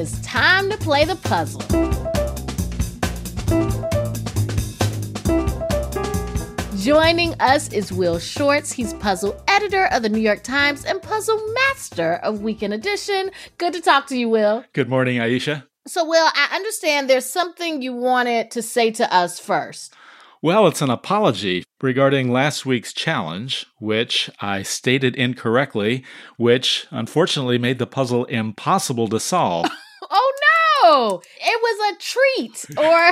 it's time to play the puzzle. Joining us is Will Shortz. He's puzzle editor of the New York Times and puzzle master of Weekend Edition. Good to talk to you, Will. Good morning, Aisha. So, Will, I understand there's something you wanted to say to us first. Well, it's an apology regarding last week's challenge, which I stated incorrectly, which unfortunately made the puzzle impossible to solve. Oh, no! It was a treat,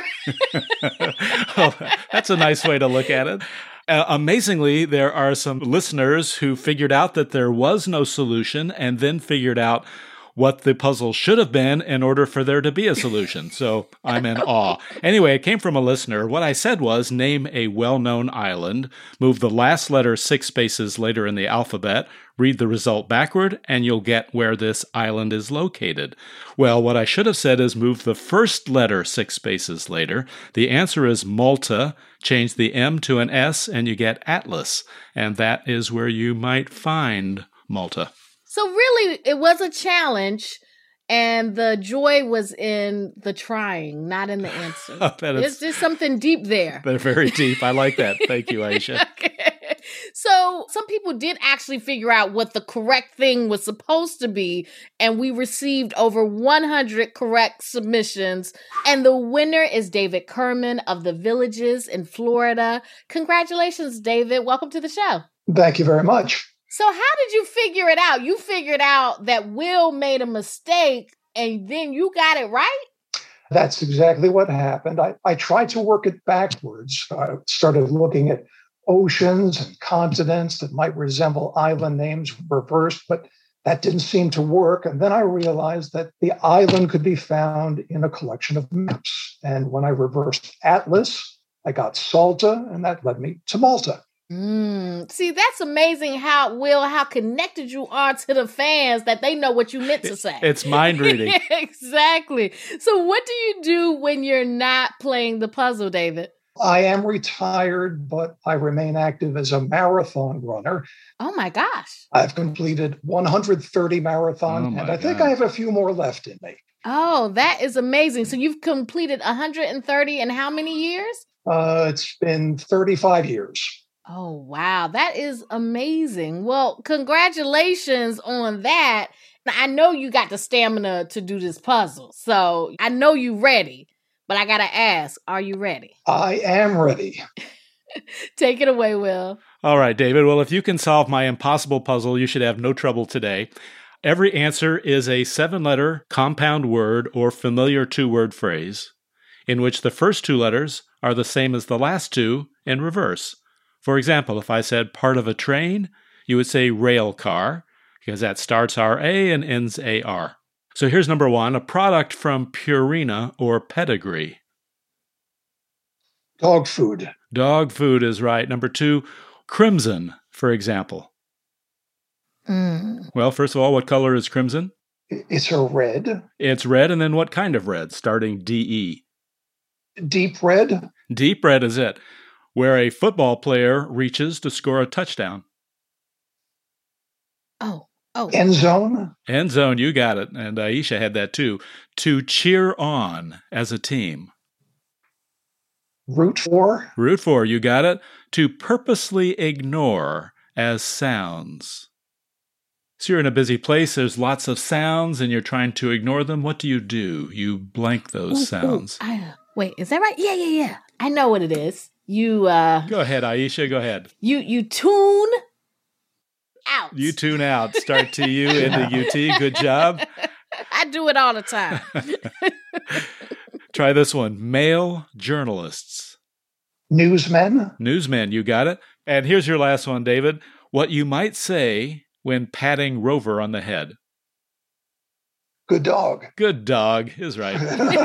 or... Oh, that's a nice way to look at it. Amazingly, there are some listeners who figured out that there was no solution and then figured out what the puzzle should have been in order for there to be a solution. So I'm in awe. Anyway, it came from a listener. What I said was name a well-known island, move the last letter 6 spaces later in the alphabet, read the result backward, and you'll get where this island is located. Well, what I should have said is move the first letter 6 spaces later. The answer is Malta. Change the M to an S, and you get Atlas. And that is where you might find Malta. So really, it was a challenge, and the joy was in the trying, not in the answer. There's just something deep there. They're very deep. I like that. Thank you, Aisha. Okay. So some people did actually figure out what the correct thing was supposed to be, and we received over 100 correct submissions. And the winner is David Kerman of The Villages in Florida. Congratulations, David. Welcome to the show. Thank you very much. So how did you figure it out? You figured out that Will made a mistake and then you got it right? That's exactly what happened. I tried to work it backwards. I started looking at oceans and continents that might resemble island names reversed, but that didn't seem to work. And then I realized that the island could be found in a collection of maps. And when I reversed Atlas, I got Salta, and that led me to Malta. See, that's amazing how connected you are to the fans that they know what you meant to say. It's mind reading. Exactly. So what do you do when you're not playing the puzzle, David? I am retired, but I remain active as a marathon runner. Oh my gosh. I've completed 130 marathons, and I think I have a few more left in me. Oh, that is amazing. So you've completed 130 in how many years? It's been 35 years. Oh, wow. That is amazing. Well, congratulations on that. Now, I know you got the stamina to do this puzzle, so I know you're ready. But I got to ask, are you ready? I am ready. Take it away, Will. All right, David. Well, if you can solve my impossible puzzle, you should have no trouble today. Every answer is a 7-letter compound word or familiar 2-word phrase in which the first 2 letters are the same as the last 2 in reverse. For example, if I said part of a train, you would say rail car, because that starts R-A and ends A-R. So here's number 1, a product from Purina or Pedigree. Dog food. Dog food is right. Number 2, crimson, for example. Well, first of all, what color is crimson? It's a red. It's red, and then what kind of red, starting D-E? Deep red. Deep red is it. Where a football player reaches to score a touchdown. Oh. End zone. End zone, you got it. And Aisha had that too. To cheer on as a team. Root for. Root for, you got it. To purposely ignore as sounds. So you're in a busy place, there's lots of sounds, and you're trying to ignore them. What do? You blank those sounds. Wait, is that right? Yeah. I know what it is. You Go ahead, Aisha, go ahead. You tune out. You tune out. Start T-U into U-T. Good job. I do it all the time. Try this one. Male journalists. Newsmen. Newsmen, you got it. And here's your last one, David. What you might say when patting Rover on the head. Good dog. Good dog is right.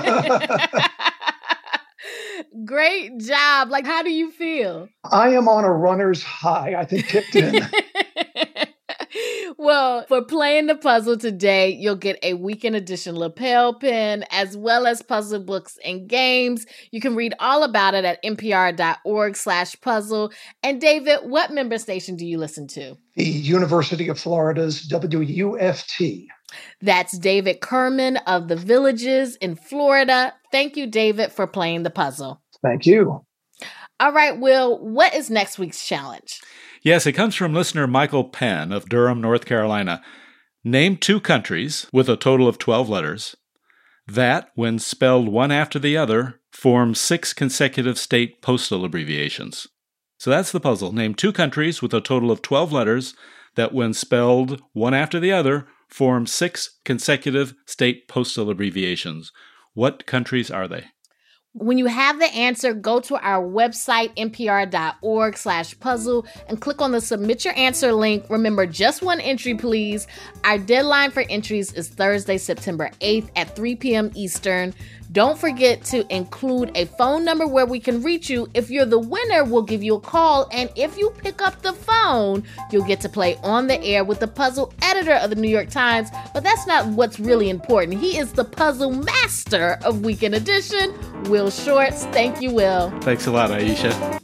Great job. Like, how do you feel? I am on a runner's high. I think kicked in. Well, for playing the puzzle today, you'll get a weekend edition lapel pin, as well as puzzle books and games. You can read all about it at npr.org/puzzle. And David, what member station do you listen to? The University of Florida's WUFT. That's David Kerman of The Villages in Florida. Thank you, David, for playing the puzzle. Thank you. All right, Will, what is next week's challenge? Yes, it comes from listener Michael Penn of Durham, North Carolina. Name 2 countries with a total of 12 letters that, when spelled one after the other, form 6 consecutive state postal abbreviations. So that's the puzzle. Name 2 countries with a total of 12 letters that, when spelled one after the other, form 6 consecutive state postal abbreviations. What countries are they? When you have the answer, go to our website, npr.org/puzzle, and click on the Submit Your Answer link. Remember, just 1 entry, please. Our deadline for entries is Thursday, September 8th at 3 p.m. Eastern. Don't forget to include a phone number where we can reach you. If you're the winner, we'll give you a call. And if you pick up the phone, you'll get to play on the air with the puzzle editor of the New York Times. But that's not what's really important. He is the puzzle master of Weekend Edition, Will Shortz. Thank you, Will. Thanks a lot, Aisha.